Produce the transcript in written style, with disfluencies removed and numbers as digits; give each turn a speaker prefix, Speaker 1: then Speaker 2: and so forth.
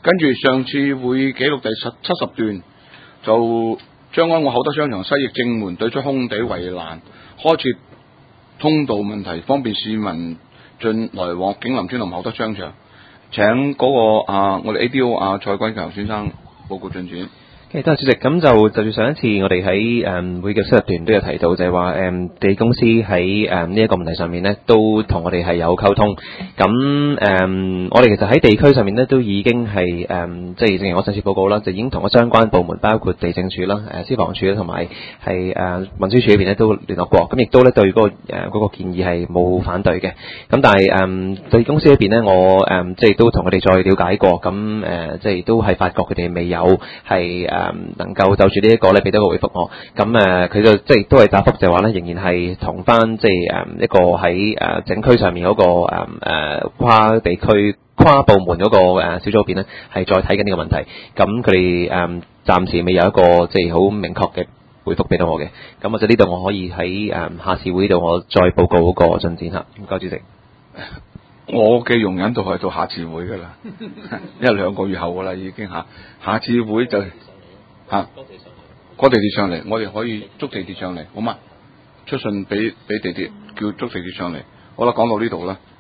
Speaker 1: 跟住上次會記錄第70段，就將軍澳厚德商場西翼正門對出空地圍欄開設通道問題，方便市民進來往景林村同厚德商場。請嗰、我哋 ADO 蔡君強先生報告進展。
Speaker 2: 多謝主席。咁就住上一次我哋喺會嘅70段都有提到，就係話地公司喺呢一個問題上面呢，都同我哋係有溝通。咁我哋其實喺地區上面呢，都已經係即係正如我上次報告啦，就已經同咗相關部門，包括地政署啦、消防署啦，同埋係運輸署嗰邊呢都聯絡過。咁亦都呢對嗰個建議係冇反對嘅。咁但係地公司嗰邊呢，我即係都同佢哋再了解過。咁即係都係發覺佢哋未有係能夠就住呢一個咧俾到個回覆我。咁佢就即係都係答覆就話咧，仍然係同翻即係一個喺整區上面嗰個跨地區跨部門嗰個小組邊咧，係再睇緊呢個問題。咁佢哋暫時未有一個即係好明確嘅回覆俾到我嘅。咁或者呢度我可以喺下次會度我再報告嗰個進展嚇。唔該主席。
Speaker 1: 我嘅容忍度係到下次會㗎啦，因為2個月後㗎啦已經嚇。下次會就嗰地鐵上嚟，我哋可以捉地鐵上嚟，好嘛？出信俾地鐵叫捉地鐵上嚟。好啦，講到呢度啦。